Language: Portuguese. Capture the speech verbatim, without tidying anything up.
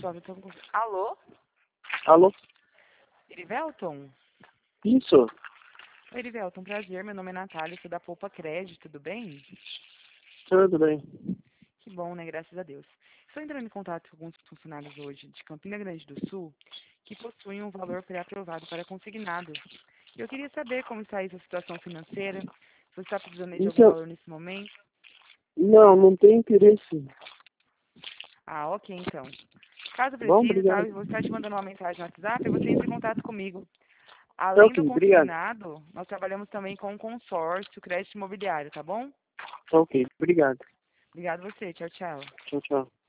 Suave, tô com... Alô? Alô? Erivelton? Isso. Oi, Erivelton, prazer. Meu nome é Natália, sou da Poupa Crédito, tudo bem? Tudo bem. Que bom, né? Graças a Deus. Estou entrando em contato com alguns funcionários hoje de Campina Grande do Sul que possuem um valor pré-aprovado para consignado. E eu queria saber como está aí a situação financeira, se você está precisando aí de Isso algum é... valor nesse momento. Não, não tem interesse. Ah, ok, então. Caso Bom, precise, tá? obrigado. Eu vou estar te mandando uma mensagem no WhatsApp e você entra em contato comigo. Além do Ok, obrigado. consignado, nós trabalhamos também com consórcio, crédito imobiliário, tá bom? Ok, obrigado. Obrigado a você. Tchau, tchau. Tchau, tchau.